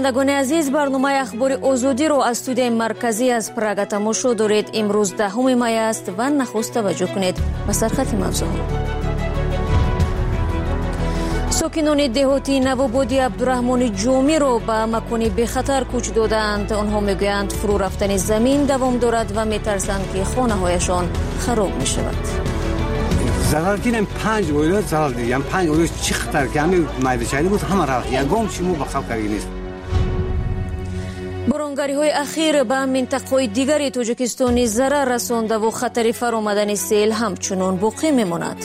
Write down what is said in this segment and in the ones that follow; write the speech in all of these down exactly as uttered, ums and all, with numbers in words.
شنوندگان عزیز، برنامه اخبار آزادی رو از استودیوی مرکزی از پراگ تماشا دارید. امروز دهم می است و نخست توجه کنید به سرخط موضوعات. ساکنان دهاتی نوابادی عبدالرحمن جومی رو به مکانی به خطر کوچ دادند. آنها میگویند فرو رفتن زمین دوام دارد و میترسند که خانه هایشان خراب می شود. زرار کردن پنج اویلات زرار دیدیم. پنج اویلات چی خطر که همه مایده شایده بود همه رفت. یکم چی مو بخواب کردی نیست. بارانگاری های اخیر به منطقه دیگری تاجیکستان ضرر رسانده و خطر فرآمدن سیل همچنان باقی میماند.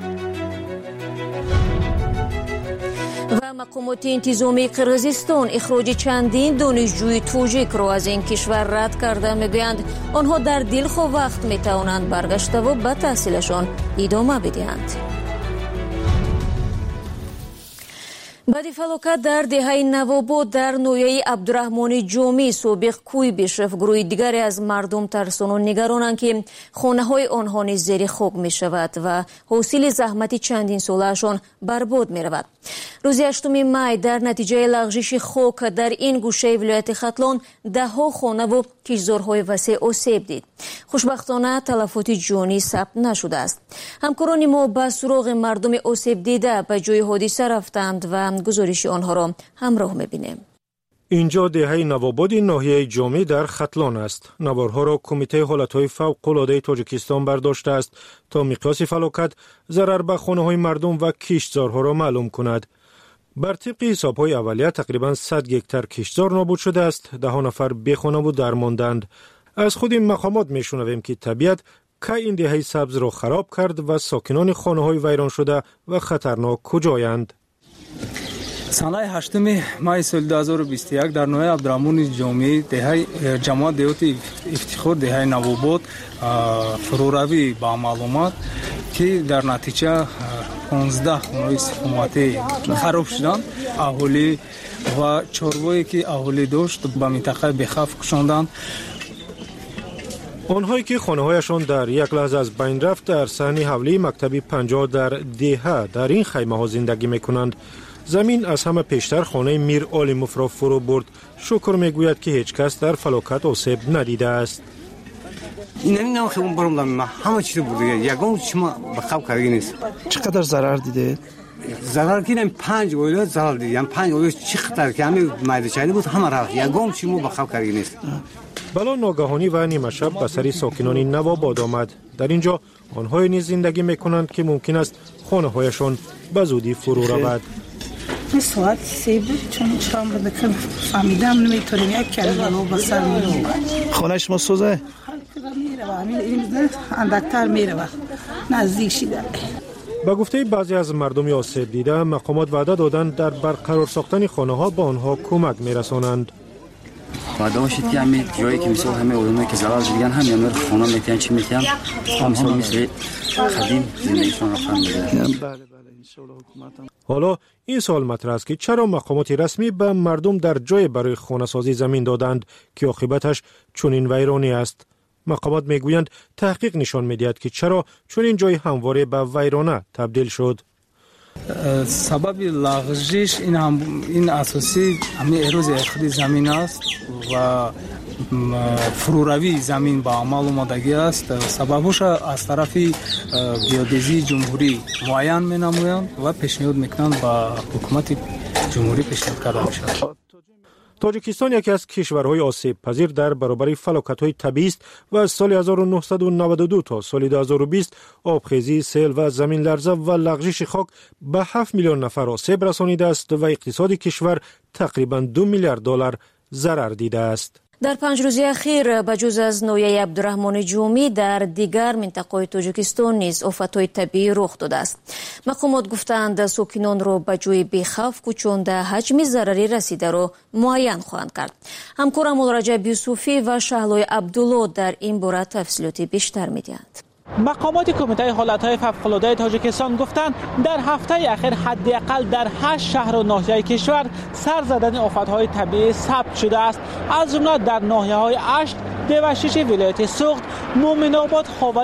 و مقامات انتظامی قرقیزستان اخراج چندین دانشجوی تاجیک را از این کشور رد کرده. میگویند آنها در دلخواه وقت میتوانند برگشته و به تحصیلشان ادامه بدهند. بعد فلاکت در دهه نواباد در نویه عبدالرحمن جومی سابق کوی بیشرف گروه دیگری از مردم ترسان و نگرانند که خانه های آنها نیز زیر خاک می شود و حاصل زحمت چندین سالهشان برباد می رود. روز هشتم می در نتیجه لغزش خاک در این گوشه ولایت ختلان ده ها خانه و کشتزارهای وسیع آسیب دید. خوشبختانه تلفات جانی ثبت نشده است. همکاران ما به سراغ مردم آسیب دیده به جای حادثه رفتند و گزارش آنها را همراه می‌بینیم. اینجا دهه نواباد ناحیه جومی در ختلان است. نوارها را کمیته حالتهای فوق‌العاده تاجیکستان برداشته است تا مقیاس فلاکت، ضرر به خانه‌های مردم و کشتزارها را معلوم کند. بر طبق حساب‌های اولیه تقریباً صد هکتار کشتزار نابود شده است. ده نفر بی خانه و درماندند. از خود این مقامات می‌شنویم که طبیعت که این دهه سبز را خراب کرد و ساکنان خانه‌های ویران شده و خطرناک کجایند. سال هشتم مای سال دو هزار و بیست و یک در نویه عبدالرحمن جومی دهه جماعت دیوتی افتخار دهه نواباد فروروی با معلومات که در نتیجه پانزده خانه حکومتی خراب شدند. اهالی و چاروائی که اهالی داشت به منطقه بخوف کشاندند. آنهایی که خانه‌هایشان در یک لحظه از بین رفت در صحن حولی مکتب پنجاه در دهه در این خیمه ها زندگی میکنند. زمین از همه پیشتر خانه میر آلیموف را فرو برد. شکر میگوید که هیچ کس در فلاکت آسیب ندیده است. این نمیدونم که اون برام دارم همه چیز بوده. یکم شما بخواب کردی نیست. چقدر ضرر دیده؟ ضرر کردن پنج اویلات زرار دیدیم. پنج اویلات چی خطر که همه مایده شایده بود همه رفت. یکم چی مو بخواب کردی نیست. بلا ناگهانی و نیمه شب به سر ساکنان نواباد آمد. در اینجا آنها نیز زندگی میکنند که ممکن است خانه هایشان به زودی فرو رود. ساعت سه بود چون شام رو بکن فهمیدم نمیتونیم یک کلمه رو بسر میرم. خانه شما سوزه؟ میره همین این اندکتر میره نزدیک شده. با گفته بعضی از مردم آسیب دیده مقامات وعده دادند در برقرار ساختن خانه ها با آنها کمک میرسانند. وعده باشید که همین جایی که مثل همه علومی که زلال دیدن هم یا نور خانه میتونن چی میتونن مثل مثل خدیم زندگیشون رو فهم میدن. حالا این سوال مطرح است که چرا مقامات رسمی به مردم در جای برای خانه سازی زمین دادند که عاقبتش چنین ویرانی است. مقامات میگویند تحقیق نشان میدهد که چرا چنین جای همواره به ویرانه تبدیل شد. سبب لغزش این هم این اساسی همین اروز اخراج زمین است و فروروی زمین با عمل آمدگی است. سببش از طرف گیودزی جمهوری معین مینمویند و پیشنهاد میکنند با حکومت جمهوری پیشنهاد کرده میشود. تاجیکستان یکی از کشورهای آسیب پذیر در برابر فلاکت‌های طبیعی است و از سال هزار و نهصد و نود و دو تا سال دو هزار و بیست آبخیزی، سیل و زمین لرزه و لغزش خاک به هفت میلیون نفر آسیب رسانیده است و اقتصاد کشور تقریباً دو میلیارد دلار ضرر دیده است. در پنج روز اخیر بجز از نویه عبدالرحمن جومی در دیگر منطقه تاجیکستان نیز آفت‌های طبیعی رخ داده است. مقامات گفتند ساکنان را به جای بی‌خوف کوچانده حجم ضرری رسیده را معین خواهند کرد. همکارم رجب یوسفی و شهلای عبدالله در این باره تفصیلات بیشتر می‌دهند. مقامات کمیته حالتهای فوق‌العاده تاجیکستان گفتند در هفته اخیر حداقل در هشت شهر و ناحیه کشور سر زدن آفت‌های طبیعی ثبت شده است. از جمله در ناحیه‌های اشت، دیوشیش ولایت سوخت، مومن آباد، خاولین،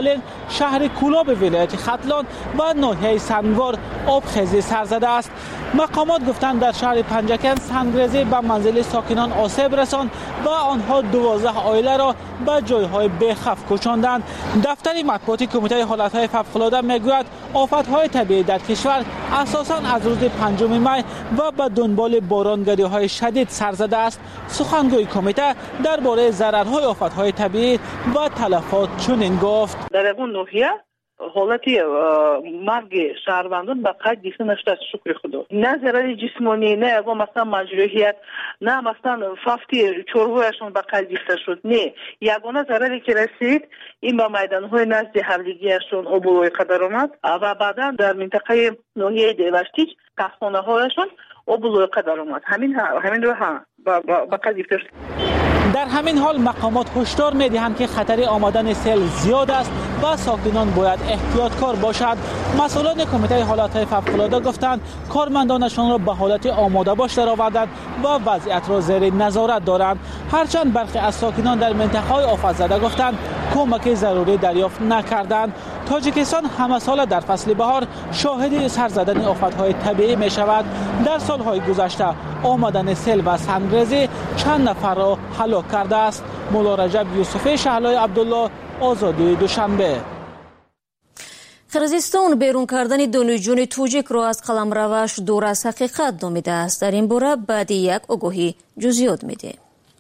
شهر کولاب ولایت ختلان و ناحیه سنگوار آبخیزی سر زده است. مقامات گفتند در شهر پنجکن سنگریزی به منزل ساکنان آسیب رساند و آنها دوازده عائله را به جایهای بی‌خوف کوچاندند. دفتر مطبوعاتی کمیته حالتهای فوق‌العاده میگوید آفت‌های طبیعی در کشور اساساً از روز پنجم می و به دنبال بارانگری‌های شدید سر زده است. سخنگوی کمیته درباره ضررهای آفت‌های طبیعی و تلفات چنین گفت: در اون ناحیه حالتی مرگ شهروندان به قد دیسته نشده، شکر خدا. نه ضرر جسمانی، نه اگه مثلا مجروحیت، نه مثلا فافتی چربویشون به قد دیسته شد. نه، یگانه ضرری که رسید این به میدانهای نزد حملگیشون آبروی قدر آمد و بعدا در منطقه ناحیه دیوشتیج قصخانه هایشون آبروی قدر آمد. همین همین رو هم به قد دیسته شد. در همین حال مقامات هشدار می‌دهند که خطر آمدن سیل زیاد است و ساکنان باید احتیاطکار باشند. مسئولان کمیته حالتهای فوق‌العاده گفتند کارمندانشان را به حالت آماده باش درآوردند و وضعیت را زیر نظارت دارند. هرچند برخی از ساکنان در منطقه‌های آفت زده گفتند کمک ضروری دریافت نکردند. تاجیکستان همه سال در فصل بهار شاهد سر زدن آفت‌های طبیعی می‌شود. در سال‌های گذشته آمدن سیل و سنگریزی چند نفر را هلاک کرده است. مولا رجب یوسفی شهلای عبدالله، آزادی دوشنبه. قرغیزستان بیرون کردن دانشجویان توجیک را از قلمروش دور از حقیقت نامیده است. در این باره بعد یک آگاهی جزئیات می‌دهیم.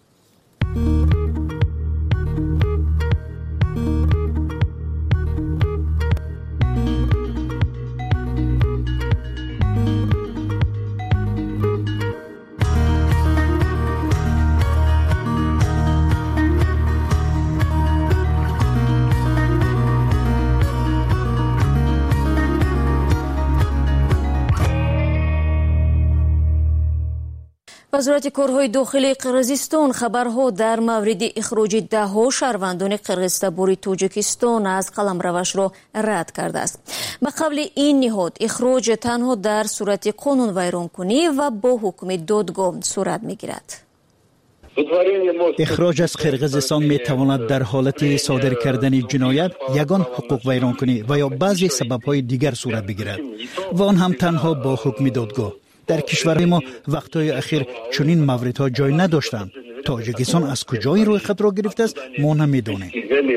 وزارت کارهای داخلی قرغیزستان خبرها در مورد اخراج ده ها شهروندان قرغیزتباری تاجیکستان از قلمروش را رد کرده است. به قبل این نهاد اخراج تنها در صورت قانون ویرانکنی و با حکم دادگاه صورت میگیرد. اخراج از قرغیزستان می تواند در حالت صادر کردن جنایت، یگان حقوق ویرانکنی و یا بعضی سبب‌های دیگر صورت بگیرد و آن هم تنها با حکم دادگاه. در کشور ما وقتهای اخیر چنین موردها جای نداشتند. تاجیکستان از کجا این روی خط را گرفته است ما نمی‌دانیم.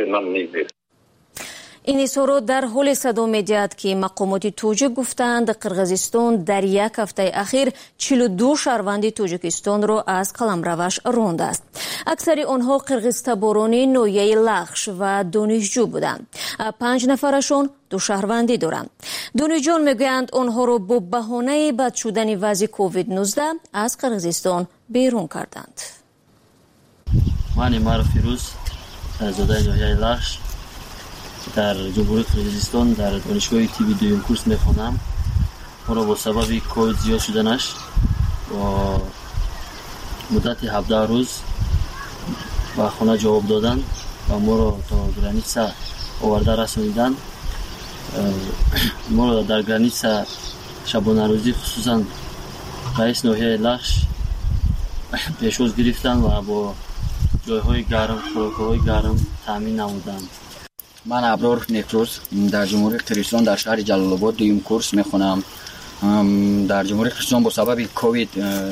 این اظهارات در حال صدا می‌دهد که مقامات توجیک گفتند قرغیزستان در یک هفته اخیر چهل و دو شهروند تاجیکستان را از قلمروش رانده است. اکثر آنها قرغیزتباران ناحیه لخش و دانشجو بودند. پنج نفرشان دو شهروندی دارند. دانشجویان میگویند آنها را با بهانه بد شدن وضع کووید نوزده از قرغیزستان بیرون کردند. من معروف فیروز زاده ناحیه لخش در جمهوری قرغیزستان در دانشگاه تیوی دویم کورس میخوانم. ما را با سبب کووید زیاد شدنش با مدت هفده روز با خانه جواب دادن و ما را تا گرانیتسا آورده رسانیدن. ما را در گرانیتسا شبانه روزی خصوصا رئیس ناحیه لخش پیشواز گرفتن و با جایهای گرم، خوراک‌های گرم تامین نمودند. من ابرار نکروز در جمهوری قرغیزستان در شهر جلال آباد دویم کورس میخونم. در جمهوری قرغیزستان با سبب کووید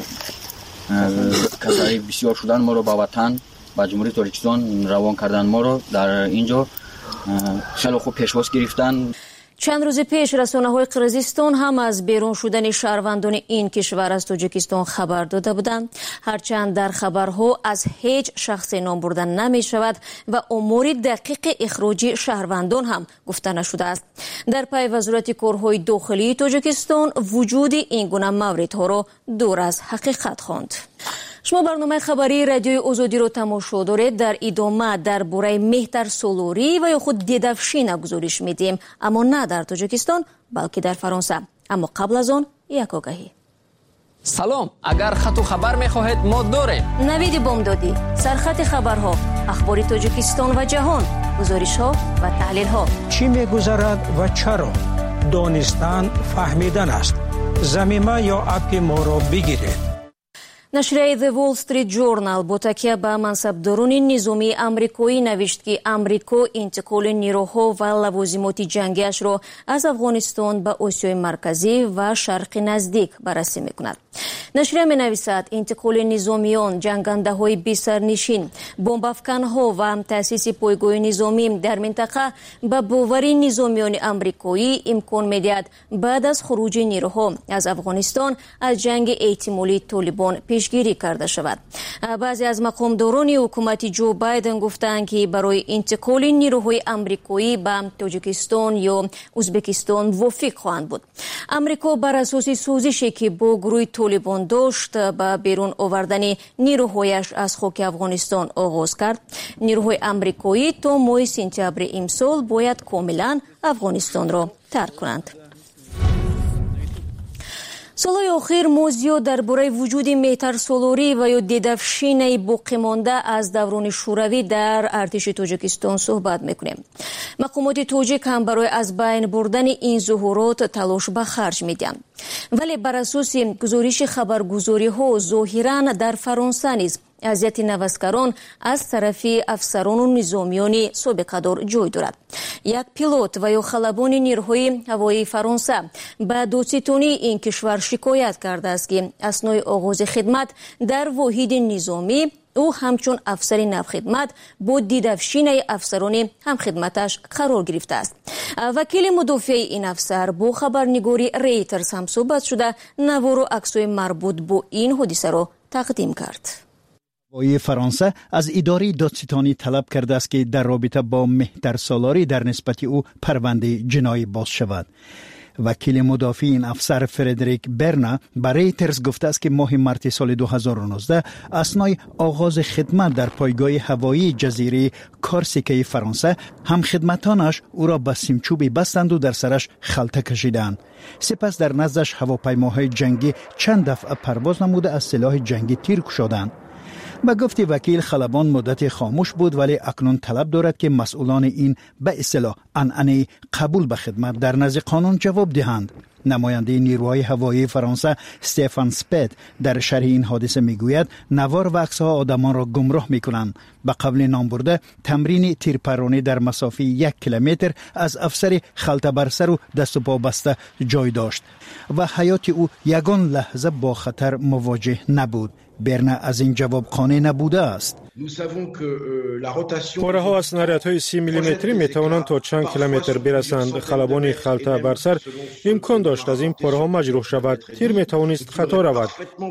کسایی بسیار شدن ما رو به وطن و جمهوری تاجیکستان روان کردن. ما رو در اینجا خیلی خوب پیشواز گرفتن. چند روز پیش رسانه‌های قرغیزستان هم از بیرون شدن شهروندان این کشور از تاجیکستان خبر داده بودند. هرچند در خبرها از هیچ شخص نام برده نمی شود و امور دقیق اخراج شهروندان هم گفته نشده است. در پی وزارت کارهای داخلی تاجیکستان وجود این گونه موردها را دور از حقیقت خواند. شما برنامه خبری رادیوی آزادی رو تماشا دارید. در ادامه درباره مهتر سالاری و یا خود دیدفشین گزارش میدیم، اما نه در تاجیکستان بلکه در فرانسه. اما قبل از آن یک آگهی. سلام، اگر خط و خبر میخواهید ما داریم. نوید بامدادی، سرخط خبرها، اخبار تاجیکستان و جهان، گزارش ها و تحلیل ها. چی میگذرد و چرا؟ دانستن فهمیدن است. زمینه یا اپ ما را بگیرید. نشریه The Wall Street Journal با تکیه به منصبداران نظامی آمریکایی نوشت که آمریکا انتقال نیروها و لوازمات جنگیش را از افغانستان به آسیای مرکزی و شرق نزدیک بررسی می‌کند. نشریه می‌نویسد انتقال نظامیان، جنگنده‌های بی‌سرنشین، بمب‌افکن‌ها و تأسیس پایگاه نظامی در منطقه به باور نظامیان آمریکایی امکان می‌دهد بعد از خروج نیروها از افغانستان از جنگ احتمالی طالبان پیشگیری کرده شود. بعضی از مقامداران حکومت جو بایدن گفتند که برای انتقال نیروهای آمریکایی به تاجیکستان یا ازبکستان موافق خواهند بود. آمریکا بر اساس سازشی که با گروه طالبان داشت به بیرون آوردن نیروهایش از خاک افغانستان آغاز کرد. نیروهای آمریکایی تا ماه سپتامبر امسال باید کاملا افغانستان را ترک کنند. سالهای آخر ما زیاد درباره وجود مهترسالاری و یا دیدافشین باقی مانده از دوران شوروی در ارتش تاجیکستان صحبت میکنیم. مقامات تاجیک هم برای از بین بردن این ظهورات تلاش به خرج میدن. ولی بر اساس گزارش خبرگزاری ها ظاهرا در فرانسه نیز اذیت نوسکران از طرف افسران و نظامیان سابقه‌دار جای دارد. یک پیلوت و یا خلبان نیروهای هوایی فرانسه به دادستانی این کشور شکایت کرده است که اثنای آغاز خدمت در واحد نظامی او همچون افسر نوخدمت با دیدافشین افسران همخدمتش قرار گرفته است. وکیل مدافع این افسر با خبرنگاری ریترز هم صحبت شده نوار و عکس‌های مربوط با این حادثه را تقدیم کرد. هوایی فرانسه از اداره دادستانی طلب کرده است که در رابطه با مهترسالاری در نسبت او پرونده جنایی باز شود. وکیل مدافع این افسر فردریک برنا برای ریترز گفته است که ماه مارس سال دو هزار و نوزده اثنای آغاز خدمت در پایگاه هوایی جزیره کورسیکای فرانسه هم خدمتانش او را به سیمچوبی بستند و در سرش خلطه کشیدند. سپس در نزدش هواپیماهای جنگی چند دفعه پرواز نموده از سلاح جنگی تیر کشیدند. به گفت وکیل خلبان مدت خاموش بود ولی اکنون طلب دارد که مسئولان این به اصطلاح عنعنه قبول به خدمت در نزد قانون جواب دهند. نماینده نیروهای هوایی فرانسه استفان سپت در شرح این حادثه میگوید نوار و عکس‌ها آدمان را گمراه میکنند. به قبل نام برده تمرین تیرپرانی در مسافه یک کیلومتر از افسر خلطه بر سر و دست و پا بسته جای داشت و حیات او یگان لحظه با خطر مواجه نبود. برنا از این جواب قانع نبوده است. پاره ها از سناریات سی میلیمتری می توانند تا چند کیلومتر برسند. خلبان خلطه بر سر امکان داشت از این پاره ها مجروح شود. تیر می توانست خطا رود.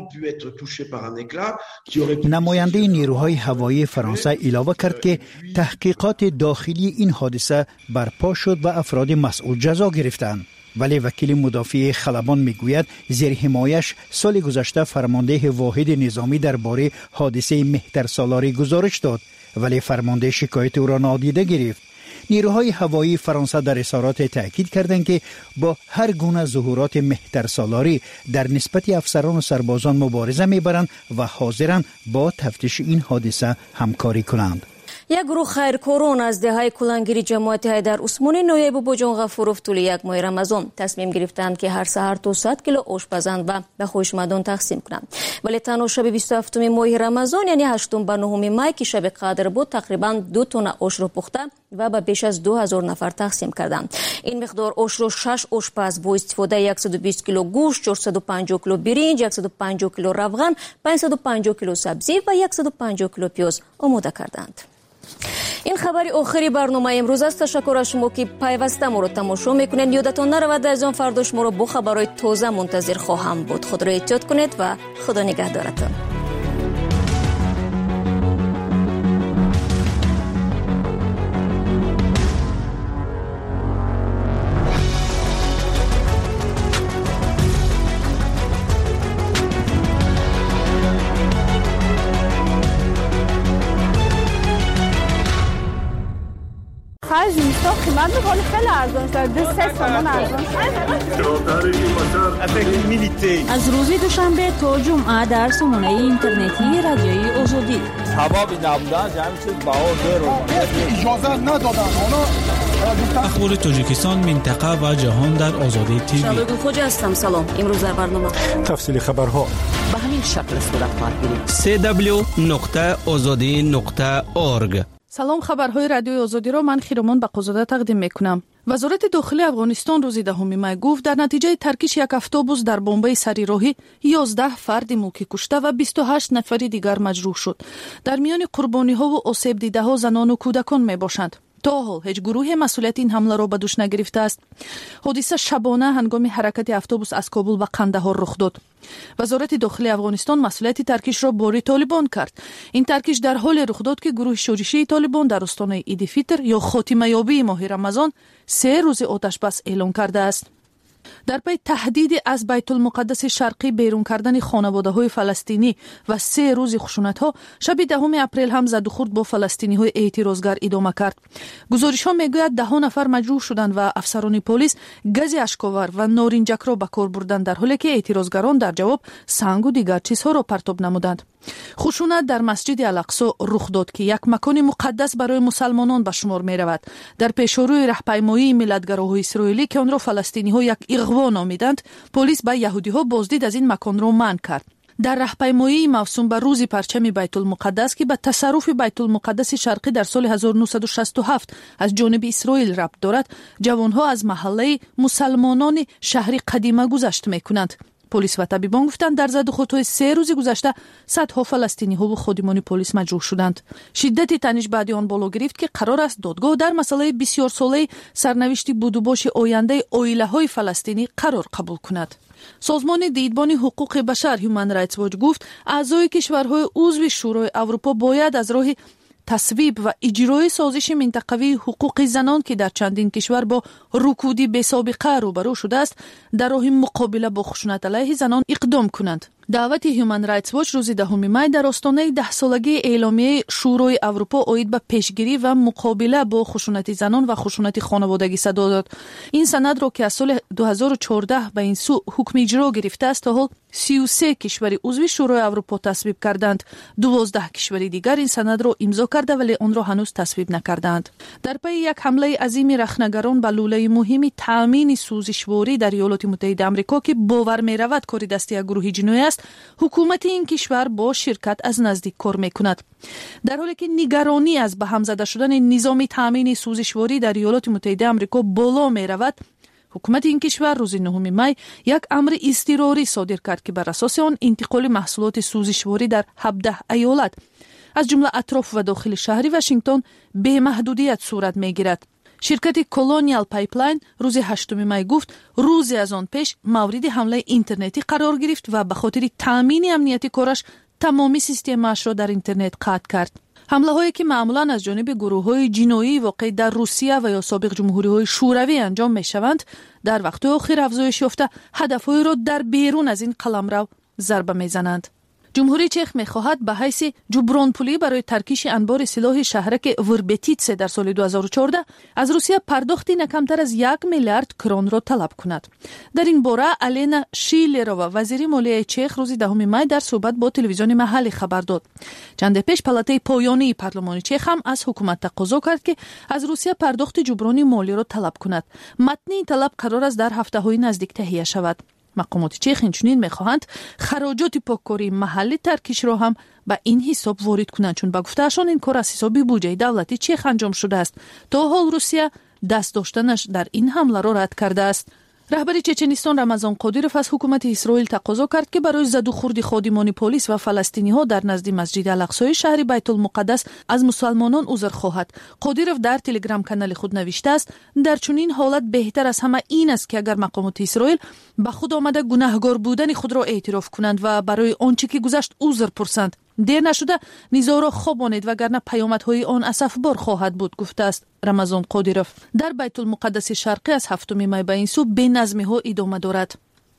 نماینده نیروهای هوایی فرانسه علاوه کرد که تحقیقات داخلی این حادثه برپا شد و افراد مسئول جزا گرفتند. ولی وکیل مدافع خلبان میگوید زیر حمایش سال گذشته فرمانده واحد نظامی درباره حادثه مهترسالاری گزارش داد ولی فرمانده شکایت او را نادیده گرفت. نیروهای هوایی فرانسه در اظهارات تاکید کردند که با هر گونه ظهورات مهترسالاری در نسبت افسران و سربازان مبارزه میبرند و حاضرند با تفتیش این حادثه همکاری کنند. یک گروه خیرکاران از دهه کلانگیری جماعت حیدر عثمانی نایب با جان غفورов طول یک ماه رمضان تصمیم گرفتند که هر سحر تا صد کیلو آش پزند و به خویشمندان تقسیم کنند. ولی تنها شب بیست و هفتم ماه رمضان یعنی هشتم به نهم ماه که شب قدر بود تقریبا دو تن آش را پخته و به بیش از دو هزار نفر تقسیم کردند. این مقدار آش را شش آشپز با استفاده صد و بیست کیلو گوشت، چهارصد و پنجاه کیلو برنج، صد و پنجاه کیلو روغن، پانصد و پنجاه کیلو سبزی و صد و پنجاه کیلو پیاز آماده کردند. این خبری آخری برنامه امروز است. تشکر از شما که پیوسته ما را تماشا میکنید. یادتان نرود از آن فردا شما را با خبرهای تازه منتظر خواهم بود. خود را احتیاط کنید و خدا نگهدارتان. خرج نیستا قیمت به خیلی ارزان شده، سه تومان ارزان شده. از روز دوشنبه تا جمعه در سامانه اینترنتی رادیوی آزادی. حبابی نبودن جمعی چیز باور دارد. اجازه ندادن. اخبار تاجیکستان، منطقه و جهان در آزادی تیوی. شبگو خوجه هستم. سلام. امروز در برنامه تفصیل خبرها به همین شکل صورت میگیریم. سه دبلیو نقطه آزادی نقطه اورگ. سلام، خبرهای رادیوی آزادی را من خیرمان بقازاده تقدیم میکنم. وزارت داخلی افغانستان روز دهم می گفت در نتیجه ترکیش یک اتوبوس در بمبئی سری راهی یازده فرد موکی کشته و بیست و هشت نفر دیگر مجروح شد. در میان قربانی ها و آسیب دیده ها زنان و کودکان می باشند. تا حال هیچ گروه مسئولیت این حمله را به دوش نگرفته است. حادثه شبانه هنگام حرکت اتوبوس از کابل به قندهار رخ داد. وزارت داخلی افغانستان مسئولیت ترکیش را باری طالبان کرد. این ترکیش در حال رخ داد که گروه شورشی طالبان در استان ایدفیتر یا خاتمه یابی ماه رمضان سه روز آتش بس اعلام کرده است. در پی تهدید از بیت المقدس شرقی بیرون کردن خانواده‌های فلسطینی و سه روز خشونت‌ها، شب دهم اپریل هم زد و خورد با فلسطینی‌های اعتراضگر ادامه کرد. گزارش‌ها می‌گوید ده نفر مجروح شدند و افسران پلیس گاز اشک‌آور و نارنجک را به کار بردند، در حالی که اعتراضگران در جواب سنگ و دیگر چیزها را پرتاب نمودند. خشونت در مسجد الاقصی رخ داد که یک مکان مقدس برای مسلمانان به شمار می رود. در پیشروی راهپیمایی ملتگراهای اسرائیلی که آن را فلسطینی‌ها یک اغوا نامیدند، پلیس به یهودی‌ها بازدید از این مکان را منع کرد. در راهپیمایی موسوم به روز پرچم بیت المقدس که به تصرف بیت المقدس شرقی در سال هزار و نهصد و شصت و هفت از جانب اسرائیل ربط دارد، جوانها از محله مسلمانان شهر قدیمه گذشت می‌کنند. پلیس و طبیبان گفتند در زد و خودهای سه روز گذشته صدها فلسطینی ها و خادمان پلیس مجروح شدند. شدت تنش بعد آن بالا گرفت که قرار است دادگاه در مسئله بسیار ساله سرنوشت بودوباش آینده عائله های فلسطینی قرار قبول کند. سازمان دیدبان حقوق بشر هیومن رایتس واچ گفت اعضای کشورهای عضو شورای اروپا باید از راه تصویب و اجرای سازش منطقوی حقوق زنان که در چندین کشور با رکودی بی سابقه روبرو شده است، در راه مقابله با خشونت علیه زنان اقدام کنند. دعوت هیومن رایتس واچ روز دهم می در آستانه ده سالگی اعلامیه شورای اروپا اید به پیشگیری و مقابله با خشونت زنان و خشونت خانوادگی صدا داد. این سند را که از سال دو هزار و چهارده به این سو حکم اجرا گرفته است، تا حال سی و سه کشور عضو شورای اروپا تصویب کردند. دوازده کشور دیگر این سند را امضا کرده ولی آن را هنوز تصویب نکردند. در پی یک حمله عظیم رخنگران به لوله مهمی تامین سوزشواری در ایالات متحده آمریکا که باور می رود کار دست یک گروه جنایی است، حکومت این کشور با شرکت از نزدیک کار می کند. در حالی که نگرانی از به هم زده شدن نظام تامین سوزشواری در ایالات متحده آمریکا بالا می رود، حکومت این کشور روز نهم می یک امر اضطراری صادر کرد که بر اساس آن انتقال محصولات سوزشواری در هفده ایالت از جمله اطراف و داخل شهر واشنگتن به محدودیت صورت می گیرد. شرکت کلونیال پایپلاین روز هشتم می گفت روزی از آن پیش مورد حمله اینترنتی قرار گرفت و به خاطر تامین امنیتی کارش تمامی سیستمش را در اینترنت قطع کرد. حمله هایی که معمولا از جانب گروه های جنایی واقع در روسیه و یا سابق جمهوری های شوروی انجام می شوند، در وقت آخر افزایش یافته هدف های را در بیرون از این قلمرو ضربه می زنند. جمهوری چخ می خواهد به حیث جبران پولی برای ترکیش انبار سلاح شهرک وربتیتس در سال دو هزار و چهارده از روسیه پرداختی نکمتر از یک میلیارد کرون را طلب کند. در این باره الینا شیلرova وزیر مالیه چخ روز دهم می در صحبت با تلویزیون محلی خبر داد. چند پیش پلاته پایانی پارلمان چخ هم از حکومت تقاضا کرد که از روسیه پرداخت جبران مالی را طلب کند. متن این طلب قرار است در هفته‌های نزدیک تهیه شود. مقامات چخ اینچنین میخواهند خراجات پاککاری محلی ترکیش را هم به این حساب وارد کنند، چون به گفتهشان این کار از حساب بودجه دولتی چخ انجام شده است. تا حال روسیه دست داشتنش در این حمله را رد کرده است. رهبر چچنستان رمضان قادیروف از حکومت اسرائیل تقاضا کرد که برای زد و خورد خادمان پلیس و فلسطینی ها در نزد مسجد الاقصی شهر بیت المقدس از مسلمانان عذر خواهد. قادیروف در تلگرام کانال خود نوشته است در چنین حالت بهتر از همه این است که اگر مقامات اسرائیل به خود آمده گناهکار بودن خود را اعتراف کنند و برای آنچه که گذشت عذر پرسند. دیر نشده نزاع را خوابانید وگرنه پیامدهای آن اسفبار خواهد بود، گفته است رمضان قادیروف. در بیت المقدس شرقی از هفتم می به این سو بی نظمی ها ادامه دارد.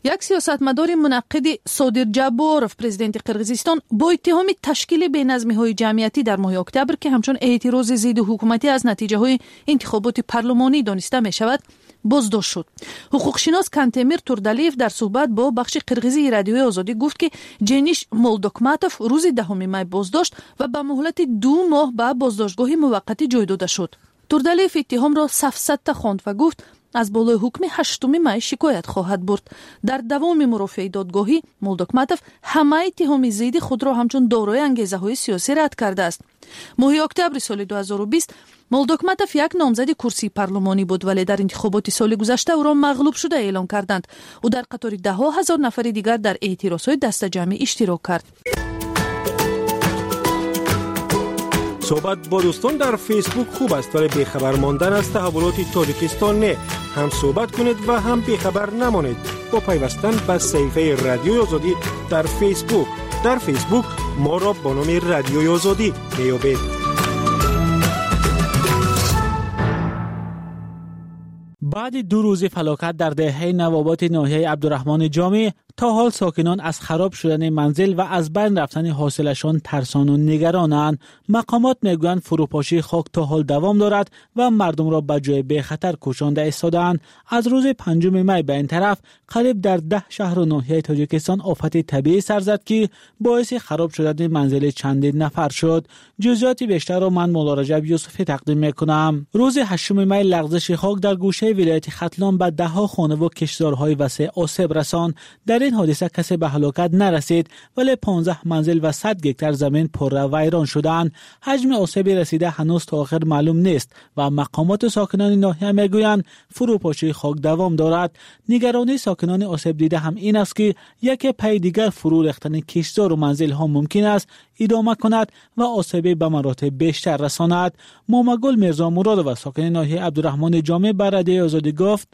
یک سیاستمدار منعقد صادر جبارов پرزیدنت قرقیزستان با اتهام تشکیل بی‌نظمی‌های جمعیتی در ماه اکتبر که همچون اعتراض ضد حکومتی از نتیجه‌های انتخابات پارلمانی دانسته می‌شود بازداشت شد. حقوق شناس کانتمیر تورдалиев در صحبت با بخش قرقیزی رادیوی آزادی گفت که جنیش مولدوکماتов روز دهم می بازداشت و به مهلت دو ماه به بازداشتگاه موقتی جای داده شد. تورдалиев اتهام را سفسطه خواند و گفت از بالای حکم هشتم می شکایت خواهد برد. در دوام مرافعه دادگاهی مولدوکماتов همه اتهام ضد خود را همچون دارای انگیزه‌های سیاسی رد کرده است. ماه اکتبر سال دو هزار و بیست مولدوکماتov یک نامزد کرسی پارلمانی بود ولی در انتخابات سال گذشته او را مغلوب شده اعلام کردند. او در قطار ده ها هزار نفر دیگر در اعتراضهای دست جمعی اشتراک کرد. صحبت با دوستان در فیسبوک خوب است ولی بیخبر ماندن از تحولات تاجیکستان نه. هم صحبت کنید و هم بیخبر نمانید با پیوستن به صفحه رادیوی آزادی در فیسبوک. در فیسبوک ما را با نام رادیوی آزادی میابید. بعد دو روز فلاکت در دهه نوابات ناحیه عبدالرحمن جامی تا حال ساکنان از خراب شدن منزل و از بین رفتن حاصلشان ترسان و نگرانند. مقامات میگویند فروپاشی خاک تا حال دوام دارد و مردم را به جای بی خطر کوچانده ایستاده‌اند. از روز پنجم می به این طرف قریب در ده شهر و ناحیه تاجیکستان آفت طبیعی سر زد که باعث خراب شدن منزل چندین نفر شد. جزئیات بیشتر را من مولا رجب یوسفی تقدیم میکنم. روز هشتم می لغزش خاک در گوشه ولایت ختلان به ده ها خانه و کشتزارهای وسیع آسیب رساند. در این حادثه کسی به هلاکت نرسید ولی پانزده منزل و صد هکتار زمین پر و ویران شدند. حجم آسیب رسیده هنوز تا آخر معلوم نیست و مقامات ساکنان ناحیه میگویند فروپاشی خاک دوام دارد. نگرانی ساکنان آسیب دیده هم این است که یک پی دیگر فرو ریختن کشتزار و منزل ها ممکن است ادامه کند و آسیب به مراتب بیشتر رساند. مامگل میرزا مراد و ساکن ناحیه عبدالرحمن جامی بر رادیو آزادی گفت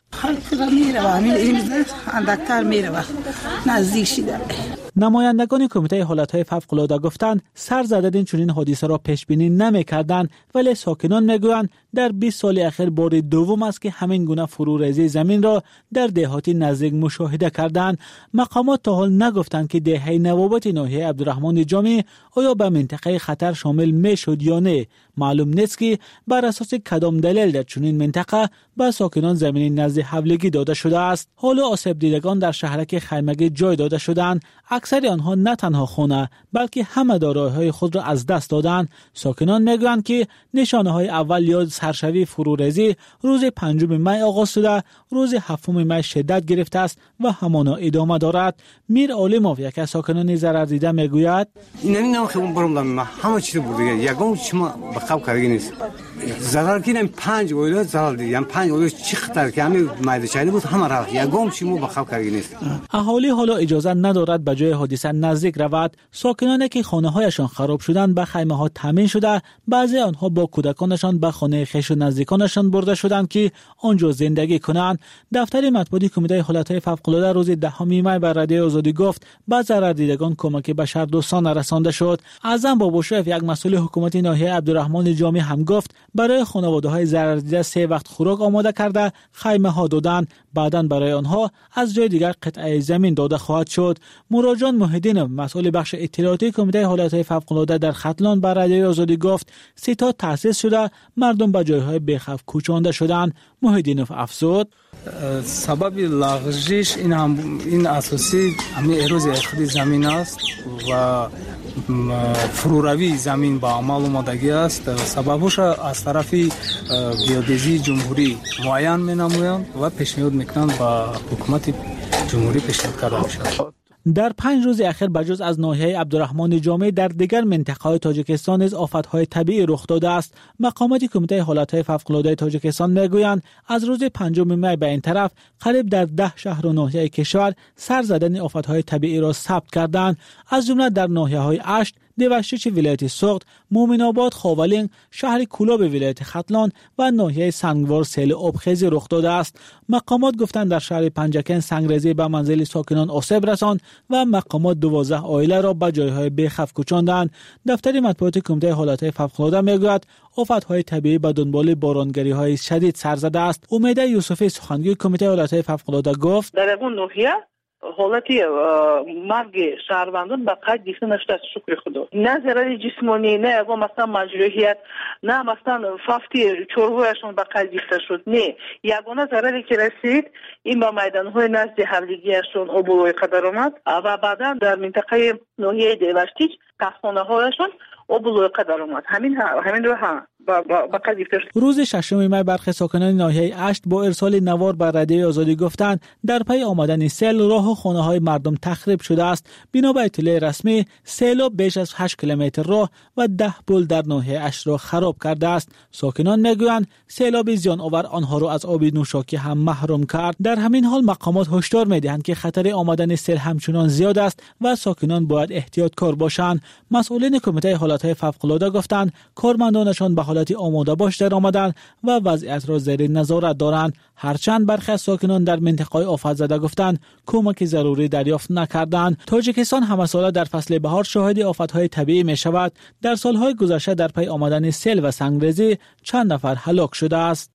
نزدیک شده. نمایندگان کمیته حالتهای فوق‌العاده گفتند سر زدن چنین حادثه را پیش بینی نمی‌کردند ولی ساکنان میگویند در بیست سال اخیر بار دوم است که همین گونه فروریزی زمین را در دهاتی نزدیک مشاهده کردند. مقامات تا حال نگفتند که دهه نوابت ناحیه عبدالرحمن جامی آیا به منطقه خطر شامل میشد یا نه. معلوم نیست که بر اساس کدام دلیل در چنین منطقه به ساکنان زمین نزد حولگی داده شده است. حالا آسیب دیدگان در شهرک خیمگی جای داده شدند. اکثر آنها نه تنها خانه بلکه همه دارایی‌های خود را از دست دادند. ساکنان میگویند که نشانه‌های اول یا سرشوی فروریزی روز پنجم می آغاز شده، روز هفتم می شدت گرفته است و همانا ادامه دارد. میر عالموف یک از ساکنان ضرر دیده میگوید این نام خیلی پروبلم همه چیز بود دیگه یگان شما به خواب کاری نیست. ضرر کردن پنج اویلا ضرر دیدم پنج اویلا چی خطر که همین مایده بود همه رفت یگان شما به خواب کاری نیست. اهالی حالا اجازه ندارد به جای حادثه نزدیک رود. ساکنانی که خانه‌هایشان خراب شدند به خیمه‌ها تامین شده، بعضی آنها با کودکانشان به خانه خویش و نزدیکانشان برده شدند که آنجا زندگی کنند. دفتر مطبوعاتی کمیته حالتهای فوق‌العاده روز دهم می بر رادیو آزادی گفت به ضرر دیدگان کمک بشردوستانه رسانده شد. اعظم باباشوف یک مسئول حکومت ناحیه عبدالرحمن جامی هم گفت برای خانواده‌های ضرر دیده سه وقت خوراک آماده کرده خیمه‌ها دادند. بعداً برای آنها از جای دیگر قطعه زمین داده خواهد شد. مراجعان محیدینov مسئول بخش اطلاعاتی کمیته حالتهای فوق‌العاده در ختلان بر رادیو آزادی گفت ستاد تأسیس شده مردم به جایهای بی‌خوف کوچانده شدند. محیدینov افزود سبب لغزش این هم این اساسی همین اروز اقتصادی زمین است و فروروی زمین با عمل آمدگی است. سببش از طرف گیودزی جمهوری معین می‌نمایند و پیشنهاد میکنند با حکومت جمهوری پیشنهاد کرده میشود. در پنج روز اخیر بجز از ناحیه عبدالرحمن جامی در دیگر منطقه‌های تاجیکستان نیز آفت‌های طبیعی رخ داده است. مقامات کمیته حالتهای فوق‌العاده تاجیکستان میگویند از روز پنجم می به این طرف قریب در ده شهر و ناحیه کشور سر زدن آفت‌های طبیعی را ثبت کردند. از جمله در ناحیه‌های اشت، دیوشیچ ولایت سوخت، مومن آباد، خاولینگ، شهر کولاب ولایت ختلان و ناحیه سنگوار سیل آبخیزی رخ داده است. مقامات گفتند در شهر پنجکن سنگریزی به منزل ساکنان آسیب رساند و مقامات دوازده عائله را به جایهای بی‌خوف کوچاندند. دفتر مطبوعاتی کمیته حالتهای فوق‌العاده میگوید آفت‌های طبیعی به دنبال بارانگری‌های شدید سر زده است. امید یوسفی سخنگوی کمیته حالتهای فوق‌العاده گفت در اون ناحیه ҳолати марги шаҳрвандон ба қайд гирифта наштааст, шукри худо. На зарари ҷисмонӣ, на ягон масалан маҷрӯҳият, на масалан фафти чорвояшон ба қайд гирифта шуд. Не, ягона зараре ки расид, ин ба майдонҳои назди ҳавлигиашон обу лойқа даромад ва баъдан дар минтақаи ноҳияи Деваштич қаҳхонаҳояшон обу лойқа даромад. ҳамин ҳамин ро ҳа روز ششم می برخی ساکنان ناحیه اشت با ارسال نوار بر رادیوی آزادی گفتند در پی آمدن سیل راه و خانه های مردم تخریب شده است. بنا به اطلاع رسمی سیلاب بیش از هشت کیلومتر راه و ده پل در ناحیه اشت را خراب کرده است. ساکنان میگویند سیلاب زیان آور آنها را از آب نوشاکی هم محروم کرد. در همین حال مقامات هشدار میدهند که خطر آمدن سیل همچنان زیاد است و ساکنان باید احتیاطکار باشند. مسئولین کمیته حالات فوق‌العاده گفتند کارمندانشان به حالت آماده باش در آمدند و وضعیت را زیر نظارت دارند. هرچند برخی از ساکنان در منطقه آفت زده گفتند کمک ضروری دریافت نکردند. تاجیکستان همه ساله در فصل بهار شاهد آفت‌های طبیعی می شود. در سالهای گذشته در پی آمدن سیل و سنگریزی چند نفر هلاک شده است.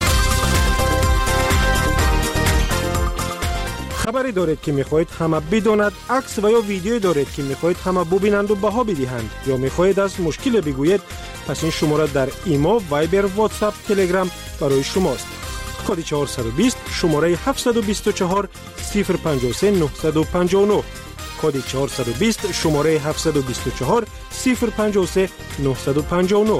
خبری دارید که میخواهید همه بداند، عکس و یا ویدیویی دارید که میخواهید همه ببینند و بها بدهند یا میخواهید از مشکل بگویید، پس این شماره در ایمو، وایبر، واتساپ، تلگرام برای شماست. کد چهارصد و بیست شماره هفتصد و بیست و چهار صفر پنجاه و سه نهصد و پنجاه و نه. کد چهارصد و بیست شماره هفتصد و بیست و چهار صفر پنجاه و سه نهصد و پنجاه و نه.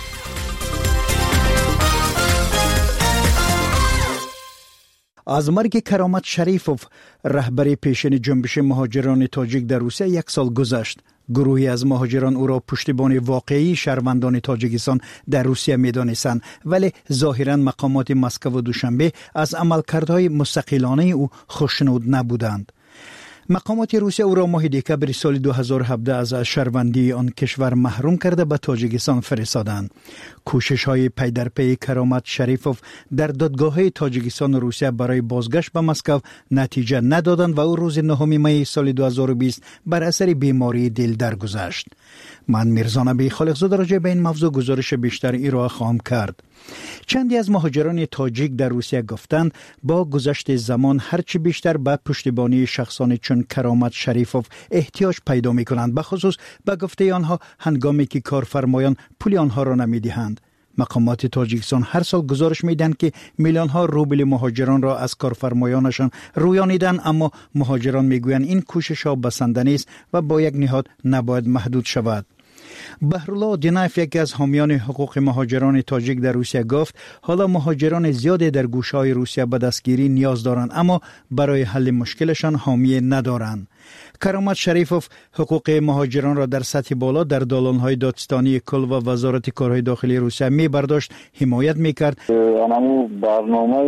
از مرگ کرامت شریفوف رهبر پیشین جنبش مهاجران تاجیک در روسیه یک سال گذشت. گروهی از مهاجران او را پشتیبان واقعی شهروندان تاجیکستان در روسیه می‌دانستند، ولی ظاهراً مقامات مسکو و دوشنبه از عملکردهای مستقلانه او خوشنود نبودند. مقامات روسیه او را ماه دکبر سال دو هزار و هفده از شهروندی آن کشور محروم کرده به تاجیکستان فرستادند. کوشش های پی در پی کرامت شریفوف در دادگاه تاجیکستان و روسیه برای بازگشت به مسکو نتیجه ندادند و او روز نهم می سال دو هزار و بیست بر اثر بیماری دل درگذشت. من میرزا نبی خالقزاده راجع به این موضوع گزارش بیشتر ارائه خواهم کرد. چندی از مهاجران تاجیک در روسیه گفتند با گذشت زمان هرچی بیشتر به پشتیبانی شخصانی چون کرامت شریفوف احتیاج پیدا می کنند، به خصوص به گفته آنها هنگامی که کارفرمایان پول آنها را نمیدهند. مقامات تاجیکستان هر سال گزارش میدن که میلیون ها روبل مهاجران را از کارفرمایانشان رویانیدن، اما مهاجران میگویند این کوشش ها بسنده نیست و با یک نهاد نباید محدود شود. بهرالله دینایف یکی از حامیان حقوق مهاجران تاجیک در روسیه گفت حالا مهاجران زیادی در گوشه‌های روسیه به دستگیری نیاز دارند، اما برای حل مشکلشان حامی ندارند. کرامت شریفوف حقوق مهاجران را در سطح بالا در دالان‌های دادستانی کل و وزارت کارهای داخلی روسیه می‌برداشت، حمایت می‌کرد. آنمو برنامه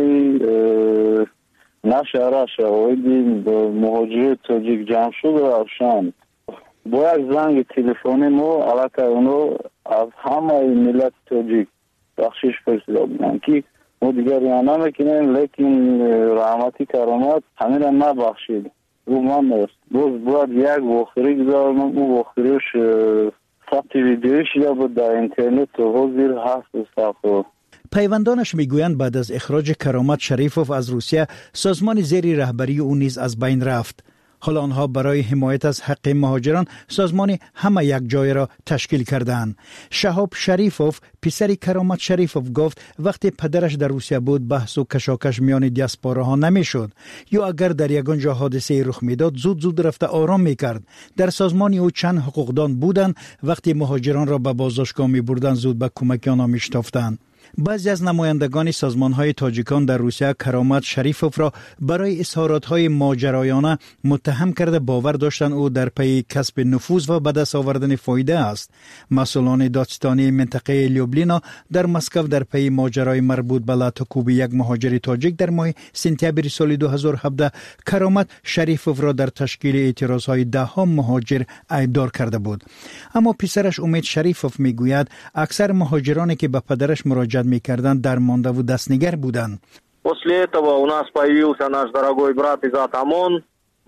نشر شواهد مهاجر تاجیک جمع شد و روشن با یک زنگ تلفنی ما علاقه اونو از همه ملت تاجیک بخشش فرستاده بودن که ما دیگر یعنی نمیکنیم، لیکن رحمتی کرامت همین را نبخشید. او من است باز باید یک واخری گذارم، او واخریش ثبت ویدیوی شده بود در اینترنت و حاضر هست صفحه. پیوندانش میگویند بعد از اخراج کرامت شریفوف از روسیه سازمان زیر رهبری او نیز از بین رفت. حالا آنها برای حمایت از حق مهاجران سازمان همه یک جای را تشکیل کردند. شهاب شریفوف پسر کرامت شریفوف گفت وقتی پدرش در روسیه بود بحث و کشاکش میان دیاسپوراها نمیشد، یا اگر در یگان جا حادثه رخ میداد زود زود رفته آرام میکرد. در سازمان او چند حقوقدان بودند، وقتی مهاجران را به بازداشتگاه میبردند زود به کمک آنها میشتافتند. بعضی از نمایندگان سازمان‌های تاجیکان در روسیه کرامت شریفوف را برای اظهارات‌های ماجرایانه متهم کرده باور داشتند او در پی کسب نفوذ و به دست آوردن فایده است. مسئولان دادستانی منطقه لیوبلینا در مسکو در پی ماجرای مربوط به لاتوکوب یک مهاجر تاجیک در ماه سپتامبر سال دو هزار و هفده کرامت شریفوف را در تشکیل اعتراض‌های ده‌ها مهاجر ایبدار کرده بود. اما پسرش امید شریفوف میگوید اکثر مهاجرانی که به پدرش مراجعه می‌کردند درمانده و دستنگر بودند. После этого у нас появился наш дорогой брат из Атамон,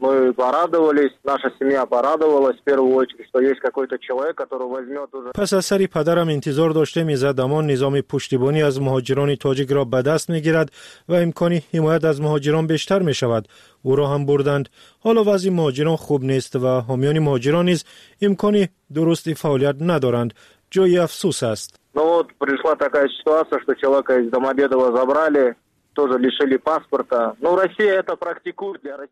Мы порадовались, наша семья порадовалась в первую очередь, что есть какой-то человек, который возьмет уже. پس از سری پدرم انتظار داشتیم این زدمان نظام پشتیبانی از مهاجران تاجیک را به دست میگیرد و امکانی حمایت از مهاجران بیشتر می شود. او را هم بردند. حالا وضع مهاجران خوب نیست و حامیان مهاجران نیز امکانی درستی فعالیت ندارند. جای افسوس است. Ну вот пришла такая ситуация, что человека из Домодедова забрали, тоже лишили паспорта. Ну Россия это практикует для России.